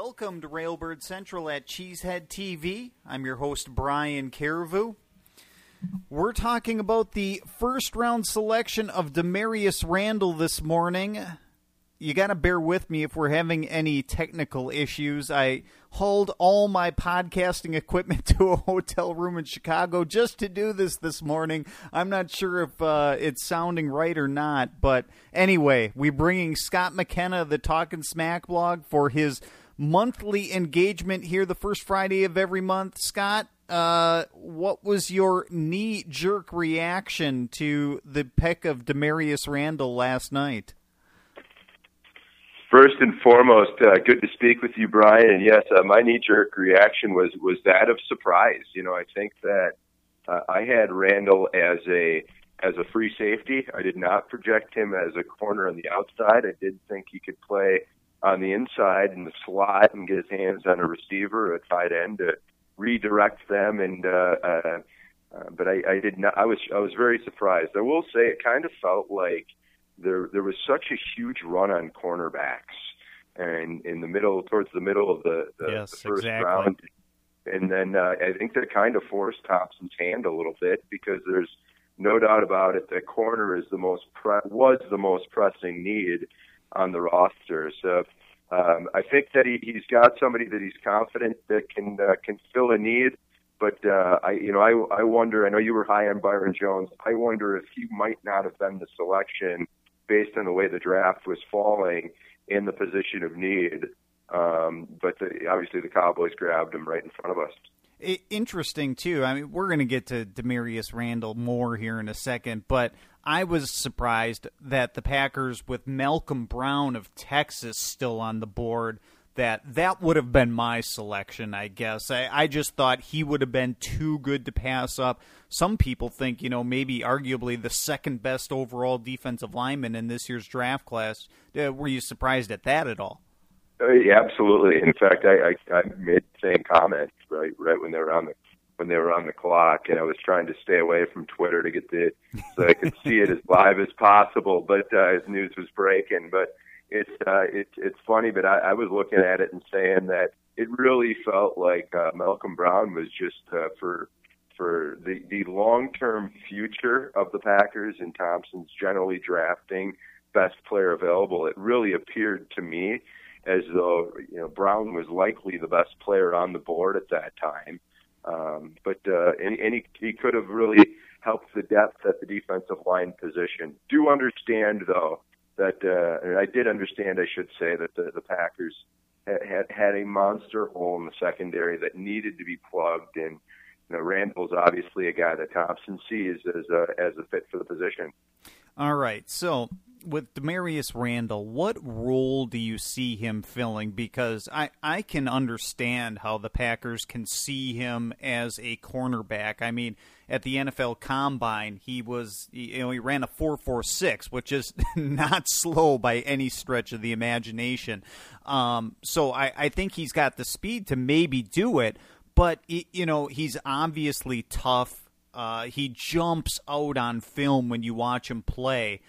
Welcome to Railbird Central at Cheesehead TV. I'm your host, Brian Carrevu. We're talking about the first-round selection of Damarious Randall this morning. You got to bear with me if we're having any technical issues. I hauled all my podcasting equipment to a hotel room in Chicago just to do this morning. I'm not sure if it's sounding right or not, but anyway, we're bringing Scott McKenna of the Talkin' Smack blog for his monthly engagement here the first Friday of every month. Scott, what was your knee-jerk reaction to the pick of Damarious Randall last night? First and foremost, good to speak with you, Brian. And yes, my knee-jerk reaction was that of surprise. You know, I think that I had Randall as a free safety. I did not project him as a corner on the outside. I did think he could play on the inside in the slot and get his hands on a receiver or a tight end to redirect them. And but I did not. I was very surprised. I will say it kind of felt like there was such a huge run on cornerbacks, and towards the middle of the first round, and then I think that kind of forced Thompson's hand a little bit, because there's no doubt about it that corner is was the most pressing need on the roster. So I think that he's got somebody that he's confident that can fill a need. But I wonder. I know you were high on Byron Jones. I wonder if he might not have been the selection based on the way the draft was falling in the position of need. But obviously the Cowboys grabbed him right in front of us. Interesting, too. I mean, we're going to get to Damarious Randall more here in a second, but I was surprised that the Packers, with Malcolm Brown of Texas still on the board, that would have been my selection, I guess. I just thought he would have been too good to pass up. Some people think, maybe arguably the second best overall defensive lineman in this year's draft class. Were you surprised at that at all? Yeah, absolutely. In fact, I made the same comment right when they were on the clock, and I was trying to stay away from Twitter to get so I could see it as live as possible. But as news was breaking, but it's funny. But I was looking at it and saying that it really felt like Malcolm Brown was just for the long-term future of the Packers and Thompson's generally drafting best player available. It really appeared to me as though Brown was likely the best player on the board at that time, but he could have really helped the depth at the defensive line position. Do understand though that, and I did understand, I should say, that the Packers had a monster hole in the secondary that needed to be plugged, and Randall's obviously a guy that Thompson sees as a fit for the position. All right, so with Damarious Randall, what role do you see him filling? Because I can understand how the Packers can see him as a cornerback. I mean, at the NFL Combine, he ran a 4.46, which is not slow by any stretch of the imagination. So I think he's got the speed to maybe do it, but he's obviously tough. He jumps out on film when you watch him play.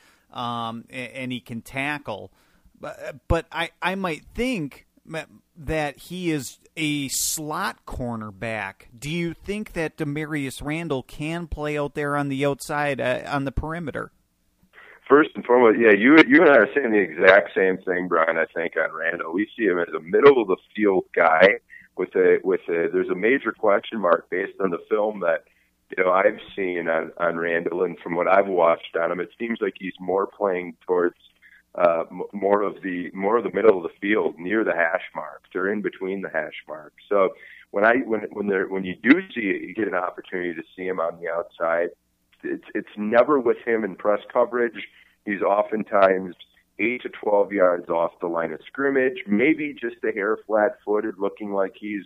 And he can tackle. But I might think that he is a slot cornerback. Do you think that Damarious Randall can play out there on the outside, on the perimeter? First and foremost, yeah, you and I are saying the exact same thing, Brian, I think, on Randall. We see him as a middle-of-the-field guy there's a major question mark based on the film that I've seen on Randall, and from what I've watched on him, it seems like he's more playing towards more of the middle of the field, near the hash marks or in between the hash marks. So when you do you get an opportunity to see him on the outside, it's never with him in press coverage. He's oftentimes 8 to 12 yards off the line of scrimmage, maybe just a hair flat-footed, looking like he's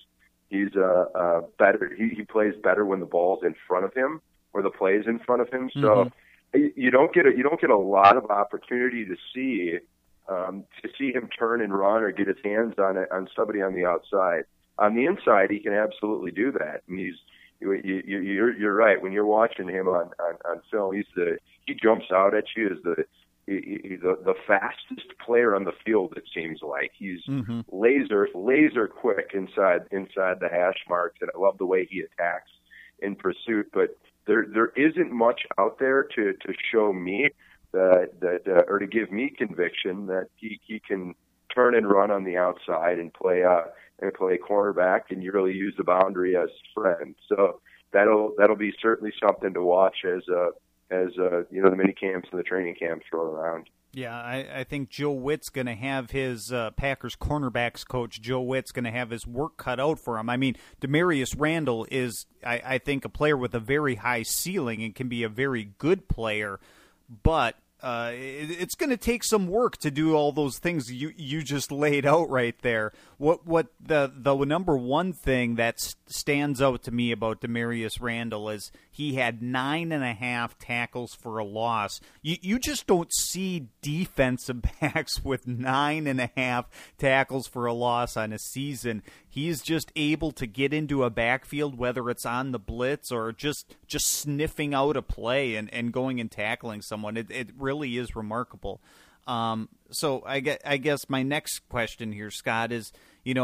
better. He plays better when the ball's in front of him or the play's in front of him. So you don't get a lot of opportunity to see him turn and run or get his hands on somebody on the outside. On the inside, he can absolutely do that. And you're right. When you're watching him on film, he jumps out at you as the fastest player on the field. It seems like he's laser quick inside the hash marks, and I love the way he attacks in pursuit. But there isn't much out there to show me that or to give me conviction that he can turn and run on the outside and play cornerback and you really use the boundary as a friend. So that'll be certainly something to watch as the mini camps and the training camps roll around. Yeah, I think Joe Witt's going to have his Packers cornerbacks coach, Joe Witt's going to have his work cut out for him. I mean, Demarius Randall is, I think, a player with a very high ceiling and can be a very good player, but it's going to take some work to do all those things you just laid out right there. What the number one thing that stands out to me about Demarius Randall is he had 9.5 tackles for a loss. You just don't see defensive backs with 9.5 tackles for a loss on a season. He's just able to get into a backfield, whether it's on the blitz or just sniffing out a play and going and tackling someone. It really is remarkable. So I guess my next question here, Scott, is,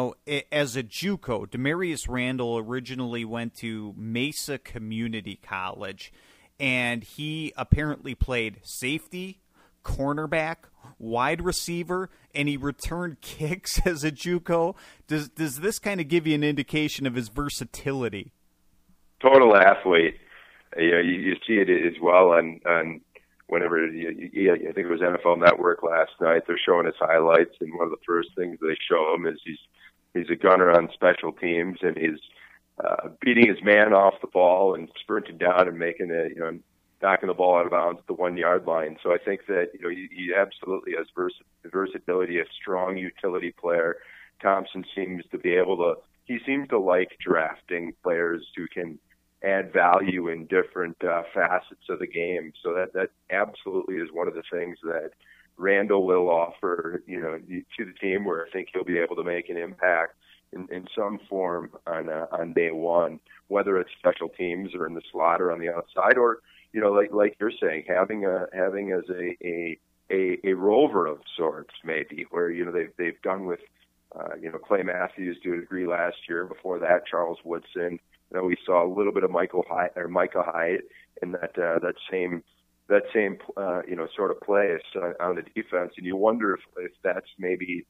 as a JUCO, Demarius Randall originally went to Mesa Community College, and he apparently played safety, cornerback, wide receiver, and he returned kicks as a JUCO. Does this kind of give you an indication of his versatility? Total athlete. You see it as well on whenever I think it was NFL Network last night. They're showing his highlights, and one of the first things they show him is he's a gunner on special teams, and he's beating his man off the ball and sprinting down and making it, knocking the ball out of bounds at the 1 yard line. So I think that he absolutely has versatility, a strong utility player. Thompson seems to like drafting players who can add value in different facets of the game. So that absolutely is one of the things that Randall will offer, to the team, where I think he'll be able to make an impact in some form on day one, whether it's special teams or in the slot or on the outside, or like you're saying, having as a rover of sorts, maybe, where they've done with Clay Matthews to a degree last year. Before that, Charles Woodson. We saw a little bit of Micah Hyde in that same sort of play on the defense, and you wonder if that's maybe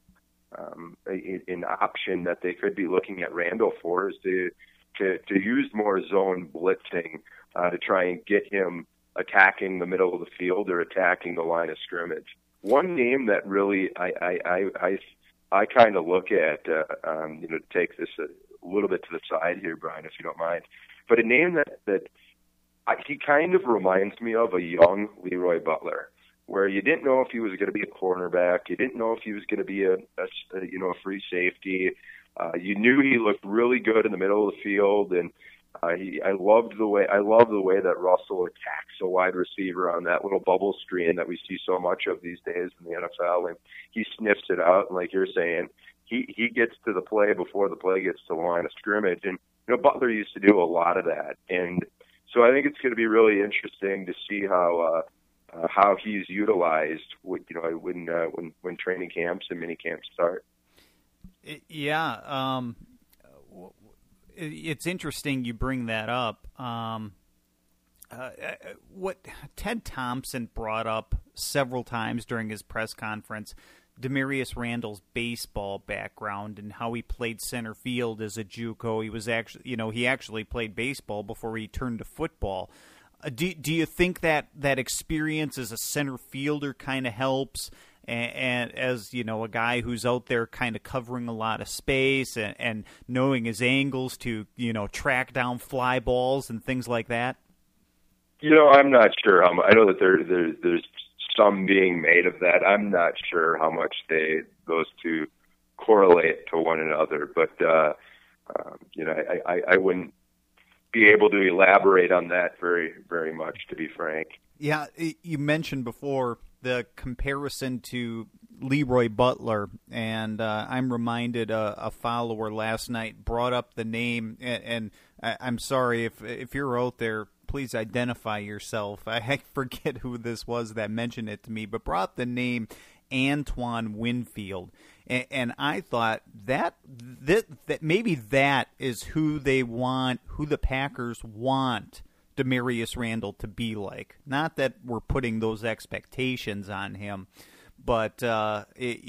an option that they could be looking at Randall for, is to use more zone blitzing to try and get him attacking the middle of the field or attacking the line of scrimmage. One name that really I kind of look at, to take this a little bit to the side here, Brian, if you don't mind, but a name that he kind of reminds me of a young Leroy Butler, where you didn't know if he was going to be a cornerback, you didn't know if he was going to be a free safety. You knew he looked really good in the middle of the field, and I love the way that Russell attacks a wide receiver on that little bubble screen that we see so much of these days in the NFL, and he sniffs it out, and like you're saying, he gets to the play before the play gets to the line of scrimmage. And Butler used to do a lot of that, and so I think it's going to be really interesting to see how he's utilized when training camps and mini camps start. Yeah, it's interesting you bring that up. What Ted Thompson brought up several times during his press conference, Demarius Randall's baseball background and how he played center field as a JUCO. He was he actually played baseball before he turned to football. Do you think that experience as a center fielder kind of helps, and as a guy who's out there kind of covering a lot of space and knowing his angles to track down fly balls and things like that? I'm not sure. I know that there's some being made of that. I'm not sure how much those two correlate to one another, but I wouldn't be able to elaborate on that very, very much, to be frank. Yeah, you mentioned before the comparison to Leroy Butler, and I'm reminded a follower last night brought up the name, and I'm sorry if you're out there, please identify yourself. I forget who this was that mentioned it to me, but brought up the name Antoine Winfield, and I thought that maybe that is who they want, who the Packers want Damarious Randall to be like. Not that we're putting those expectations on him, but I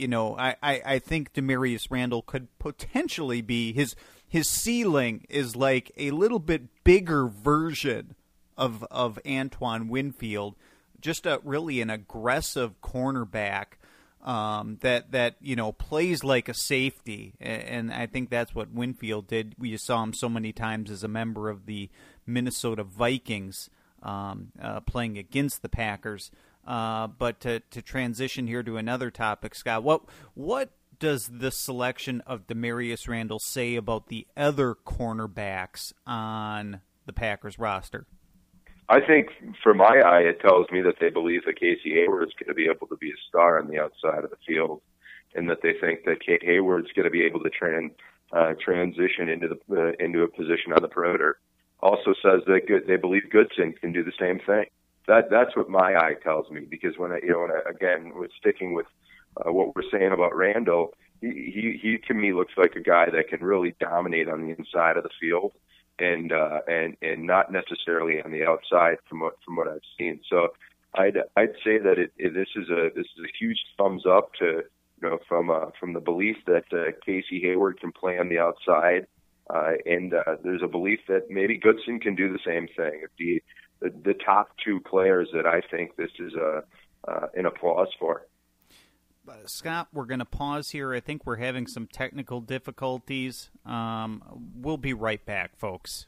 think Damarious Randall could potentially be his ceiling is like a little bit bigger version of Antoine Winfield, just really an aggressive cornerback that plays like a safety, and I think that's what Winfield did. We saw him so many times as a member of the Minnesota Vikings playing against the Packers. But to transition here to another topic, Scott, what does the selection of Damarious Randall say about the other cornerbacks on the Packers roster? I think, for my eye, it tells me that they believe that Casey Hayward's going to be able to be a star on the outside of the field, and that they think that Kate Hayward's going to be able to transition into a position on the perimeter. Also says that they believe Goodson can do the same thing. That's what my eye tells me, because again, with sticking with what we're saying about Randall, he to me looks like a guy that can really dominate on the inside of the field. And not necessarily on the outside from what I've seen. So I'd say that this is a huge thumbs up to from the belief that Casey Hayward can play on the outside, and there's a belief that maybe Goodson can do the same thing. The top two players that I think this is an applause for. Scott, we're going to pause here. I think we're having some technical difficulties. We'll be right back, folks.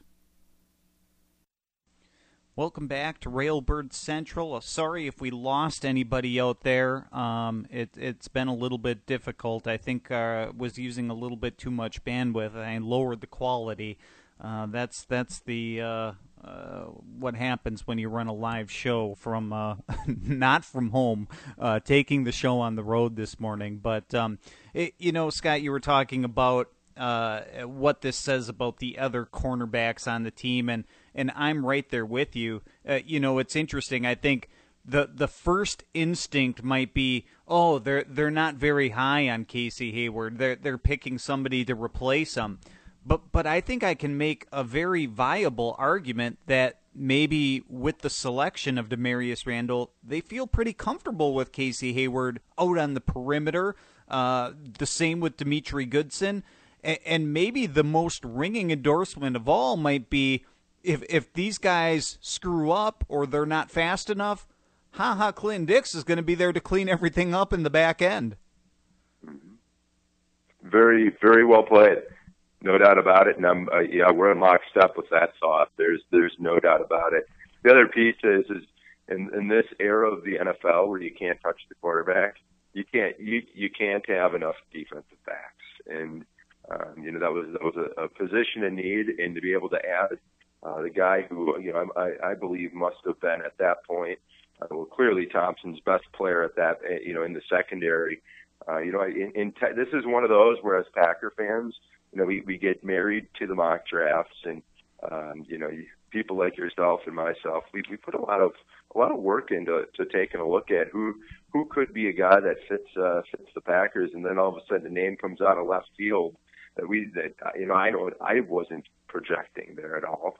Welcome back to Railbird Central. Sorry if we lost anybody out there. It's been a little bit difficult. I think was using a little bit too much bandwidth. I lowered the quality. That's the what happens when you run a live show from not from home, taking the show on the road this morning. But Scott, you were talking about what this says about the other cornerbacks on the team, and I'm right there with you. It's interesting. I think the first instinct might be, they're not very high on Casey Hayward. They're picking somebody to replace him. But I think I can make a very viable argument that maybe with the selection of Damarious Randall, they feel pretty comfortable with Casey Hayward out on the perimeter. The same with Demetri Goodson. And maybe the most ringing endorsement of all might be if these guys screw up or they're not fast enough, Clinton Dix is going to be there to clean everything up in the back end. Very, very well played. No doubt about it, and we're in lockstep with that thought. There's no doubt about it. The other piece is in this era of the NFL where you can't touch the quarterback, you can't have enough defensive backs, and that was a position in need, and to be able to add the guy who I believe must have been at that point clearly Thompson's best player at that in the secondary. This is one of those where as Packer fans, we get married to the mock drafts, and people like yourself and myself, we put a lot of work into taking a look at who could be a guy that fits the Packers, and then all of a sudden the name comes out of left field that I wasn't projecting there at all.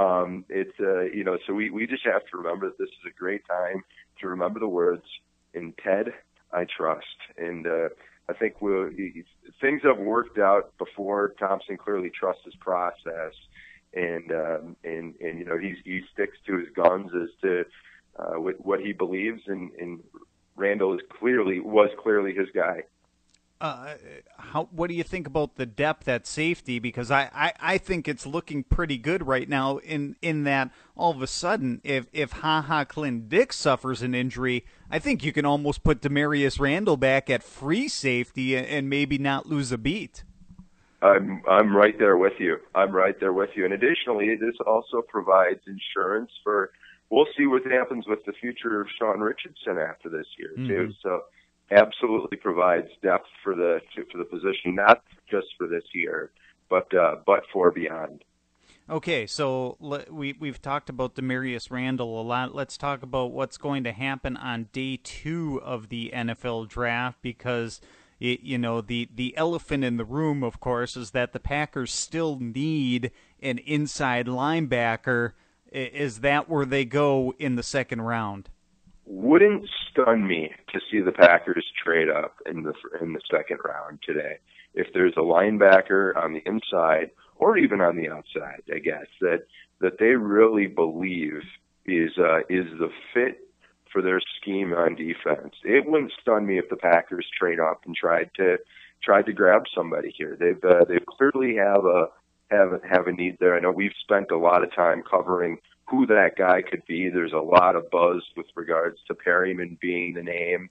So we just have to remember that this is a great time to remember the words, "In Ted, I trust," and I think things have worked out before. Thompson clearly trusts his process, and he sticks to his guns as to what he believes, and Randall was clearly his guy. What do you think about the depth at safety? Because I think it's looking pretty good right now in that all of a sudden, if Clinton Dix suffers an injury, I think you can almost put Damarious Randall back at free safety and maybe not lose a beat. I'm right there with you. And additionally, this also provides insurance for we'll see what happens with the future of Sean Richardson after this year too. So absolutely provides depth for the position, not just for this year, but for beyond. Okay, so we've talked about Demarius Randall a lot. Let's talk about what's going to happen on day 2 of the NFL draft, because the elephant in the room, of course, is that the Packers still need an inside linebacker. Is that where they go in the second round? Wouldn't stun me to see the Packers trade up in the second round today. If there's a linebacker on the inside or even on the outside, I guess that they really believe is the fit for their scheme on defense. It wouldn't stun me if the Packers trade up and tried to grab somebody here. They clearly have a need there. I know we've spent a lot of time covering who that guy could be. There's a lot of buzz with regards to Perryman being the name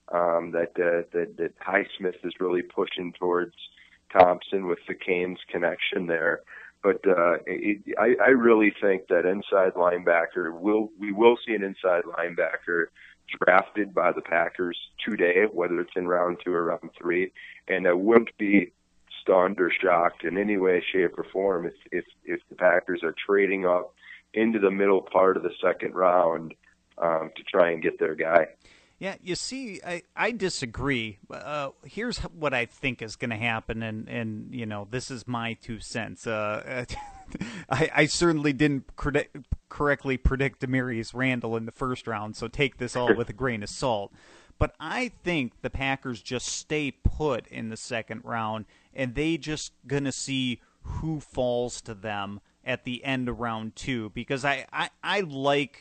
that Highsmith is really pushing towards Thompson with the Canes connection there. But I really think that inside linebacker we will see an inside linebacker drafted by the Packers today, whether it's in round 2 or round 3, and I wouldn't be stunned or shocked in any way, shape, or form if the Packers are trading up into the middle part of the second round to try and get their guy. Yeah, you see, I disagree. Here's what I think is going to happen, and this is my 2 cents. I certainly didn't correctly predict Demarius Randall in the first round, so take this all with a grain of salt. But I think the Packers just stay put in the second round, and they just going to see who falls to them at the end of round 2, because I like,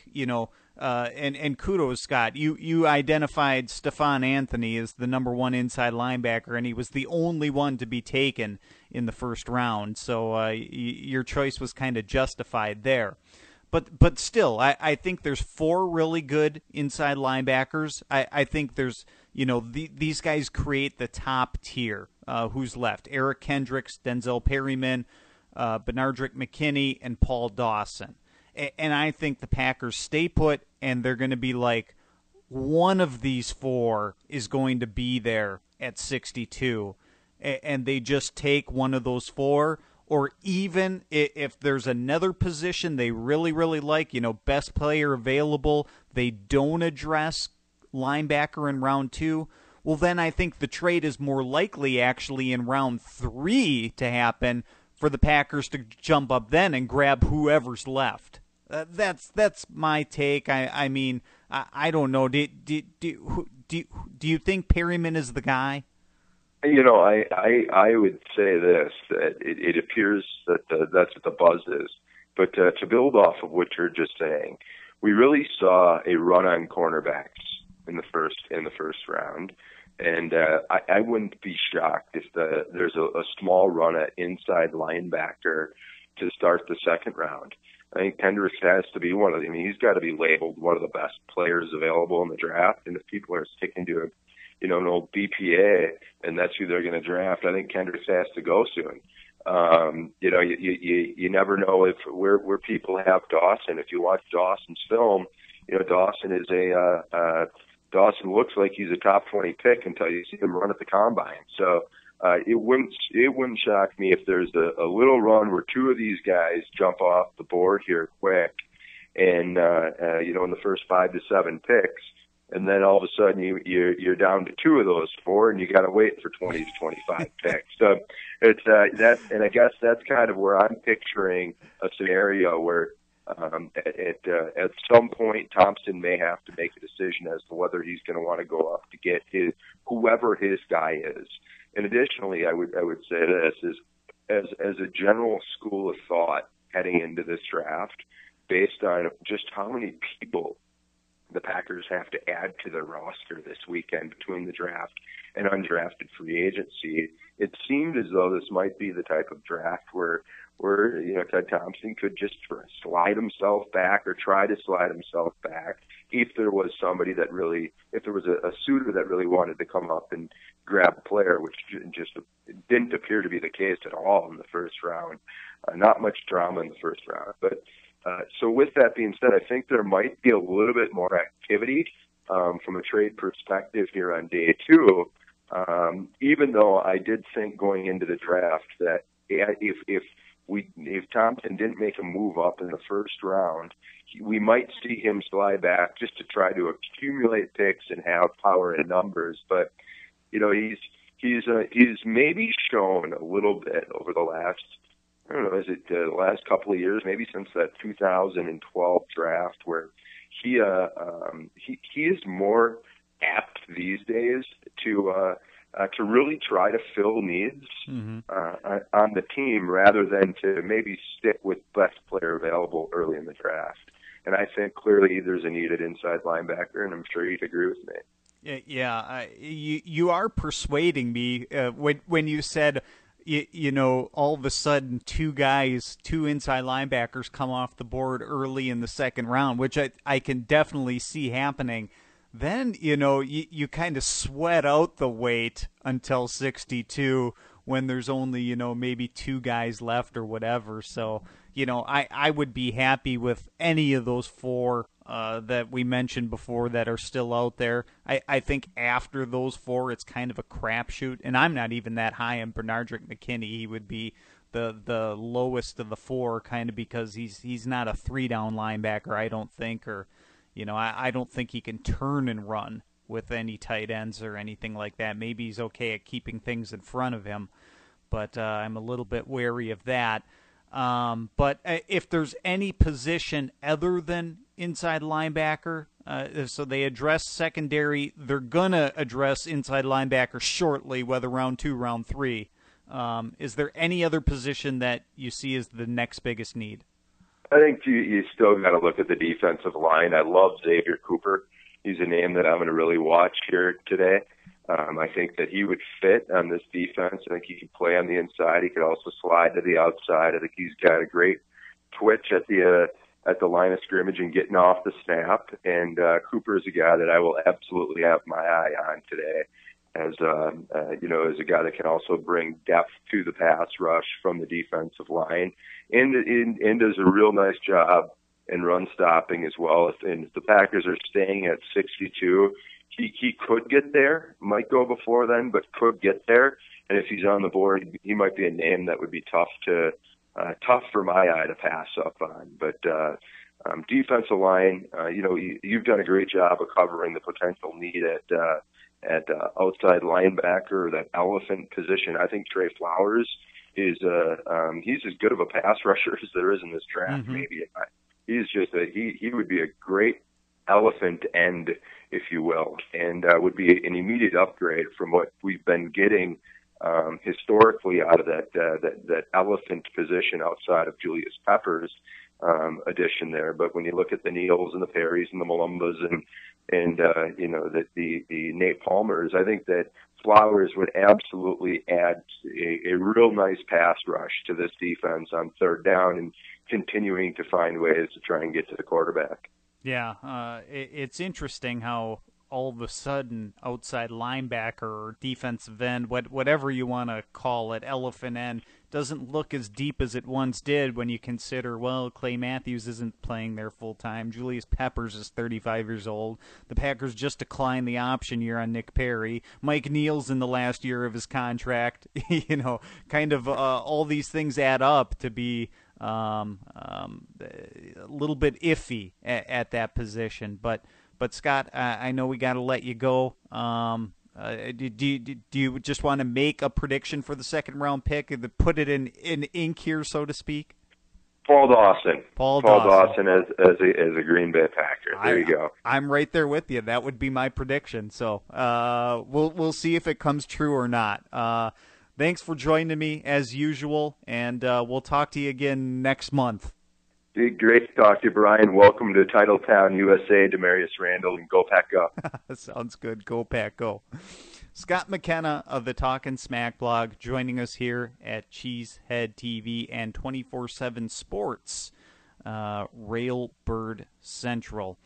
and kudos, Scott, you identified Stephon Anthony as the number 1 inside linebacker, and he was the only one to be taken in the first round, so your choice was kind of justified there. But still, I think there's 4 really good inside linebackers. I think there's, these guys create the top tier. Who's left? Eric Kendricks, Denzel Perryman, Benardrick McKinney, and Paul Dawson. And I think the Packers stay put, and they're going to be like, one of these 4 is going to be there at 62. And they just take one of those 4, or even if there's another position they really, really like, best player available, they don't address linebacker in round 2, well, then I think the trade is more likely actually in round 3 to happen for the Packers to jump up then and grab whoever's left. That's my take. I mean, I don't know. Do you think Perryman is the guy? I would say this, that it appears that that's what the buzz is. But to build off of what you're just saying, we really saw a run on cornerbacks in the first round, and I wouldn't be shocked if there's a small run at inside linebacker to start the second round. I think Kendricks has to be one of them. I mean, he's got to be labeled one of the best players available in the draft, and if people are sticking to an old BPA, and that's who they're going to draft, I think Kendricks has to go soon. You never know where people have Dawson. If you watch Dawson's film, Dawson is Dawson looks like he's a top 20 pick until you see him run at the combine. So it wouldn't shock me if there's a little run where 2 of these guys jump off the board here quick, and in the first 5 to 7 picks. And then all of a sudden you're down to 2 of those 4, and you got to wait for 20 to 25 picks. So it's that, and I guess that's kind of where I'm picturing a scenario where at some point Thompson may have to make a decision as to whether he's going to want to go up to get whoever his guy is. And additionally, I would say this is as a general school of thought heading into this draft, based on just how many people the Packers have to add to their roster this weekend between the draft and undrafted free agency. It seemed as though this might be the type of draft where Ted Thompson could just slide himself back or try to slide himself back if there was a suitor that really wanted to come up and grab a player, which just didn't appear to be the case at all in the first round. Not much drama in the first round, but So with that being said, I think there might be a little bit more activity from a trade perspective here on day two, even though I did think going into the draft that if Thompson didn't make a move up in the first round, we might see him slide back just to try to accumulate picks and have power in numbers. But he's maybe shown a little bit over the last, I don't know, is it the last couple of years, maybe since that 2012 draft, where he is more apt these days to really try to fill needs on the team rather than to maybe stick with best player available early in the draft. And I think clearly there's a needed inside linebacker, and I'm sure you'd agree with me. Yeah, you are persuading me when you said, all of a sudden two inside linebackers come off the board early in the second round, which I can definitely see happening. Then, you kind of sweat out the wait until 62 when there's only, maybe two guys left or whatever. So, I would be happy with any of those four that we mentioned before that are still out there. I think after those four, it's kind of a crapshoot, and I'm not even that high on Bernardrick McKinney. He would be the lowest of the four, kind of because he's not a 3-down linebacker, I don't think, or I don't think he can turn and run with any tight ends or anything like that. Maybe he's okay at keeping things in front of him, but I'm a little bit wary of that. But if there's any position other than inside linebacker, so they address secondary, they're going to address inside linebacker shortly, whether round 2, round 3. Is there any other position that you see as the next biggest need? I think you still got to look at the defensive line. I love Xavier Cooper. He's a name that I'm going to really watch here today. I think that he would fit on this defense. I think he could play on the inside. He could also slide to the outside. I think he's got a great twitch at the line of scrimmage and getting off the snap. And Cooper is a guy that I will absolutely have my eye on today, as a guy that can also bring depth to the pass rush from the defensive line, and does a real nice job in run stopping as well. And if the Packers are staying at 62, he could get there. Might go before then, but could get there. And if he's on the board, he might be a name that would be tough for my eye to pass up on. But defensive line, you've done a great job of covering the potential need at outside linebacker, that elephant position. I think Trey Flowers is he's as good of a pass rusher as there is in this draft. Maybe he's just he would be a great elephant end, if you will, and would be an immediate upgrade from what we've been getting historically out of that elephant position outside of Julius Peppers addition there. But when you look at the Neals and the Perrys and the Malumbas and the Nate Palmers, I think that Flowers would absolutely add a real nice pass rush to this defense on third down and continuing to find ways to try and get to the quarterback. Yeah, it's interesting how all of a sudden outside linebacker or defensive end, whatever you want to call it, elephant end, doesn't look as deep as it once did when you consider, well, Clay Matthews isn't playing there full time. Julius Peppers is 35 years old. The Packers just declined the option year on Nick Perry. Mike Neal's in the last year of his contract. Kind of all these things add up to be a little bit iffy at that position. But Scott, I know we got to let you go. Do you just want to make a prediction for the second round pick and put it in ink here, so to speak? Paul Dawson. Paul Dawson as a Green Bay Packer. There you go. I'm right there with you. That would be my prediction. So we'll see if it comes true or not. Thanks for joining me as usual, and we'll talk to you again next month. Great to talk to you, Brian. Welcome to Titletown, USA, Demarius Randall, and Go Pack Go. Sounds good. Go Pack Go. Scott McKenna of the Talkin' Smack blog joining us here at Cheesehead TV and 24/7 Sports, Railbird Central.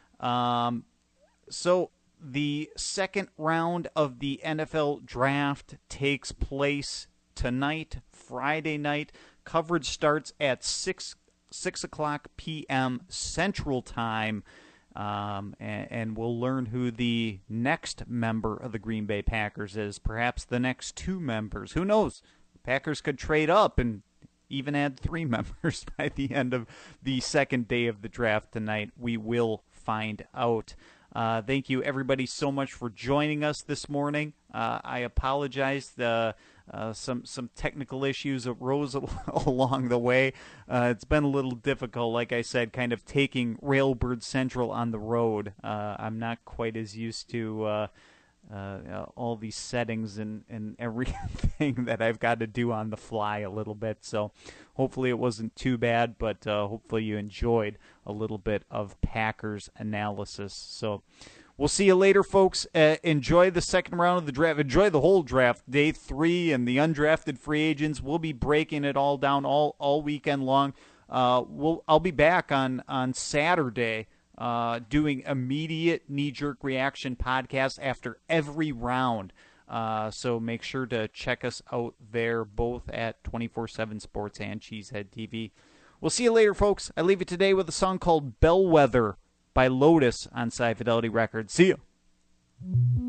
So the second round of the NFL draft takes place tonight, Friday night. Coverage starts at 6 6 o'clock p.m. Central Time. And we'll learn who the next member of the Green Bay Packers is, perhaps the next 2 members. Who knows? Packers could trade up and even add 3 members by the end of the second day of the draft tonight. We will find out. Thank you, everybody, so much for joining us this morning. I apologize. Some technical issues arose along the way. It's been a little difficult, like I said, kind of taking Railbird Central on the road. I'm not quite as used to all these settings and everything that I've got to do on the fly a little bit. So hopefully it wasn't too bad, but hopefully you enjoyed a little bit of Packers analysis. So we'll see you later, folks. Enjoy the second round of the draft. Enjoy the whole draft, day 3, and the undrafted free agents. We'll be breaking it all down all weekend long. I'll be back on Saturday doing immediate knee-jerk reaction podcast after every round. So make sure to check us out there, both at 24/7 Sports and Cheesehead TV. We'll see you later, folks. I leave you today with a song called Bellwether by Lotus on Sci Fidelity Records. See ya.